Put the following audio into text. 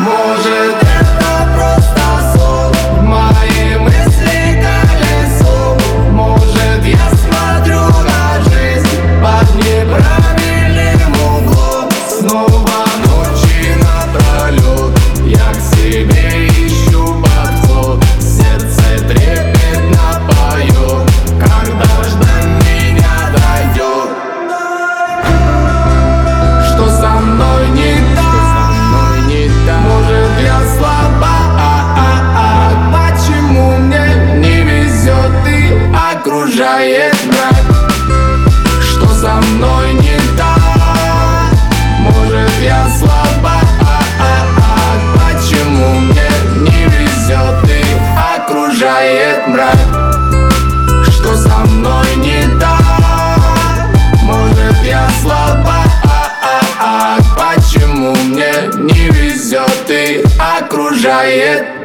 Может, это просто сон, мои мысли колесом. Может, я смотрю на жизнь под неправильным углом. Снова ночи напролет я к себе ищу подход. Сердце трепетно поет, когда ждать меня дойдет. Что со мной не так? Может, я слаба? Почему мне не везет и окружает мрак? Что со мной не так? Может, я слаба? Почему мне не везет и окружает мрак? Что со мной не так? Может, я слаба? Почему мне не везет и окружает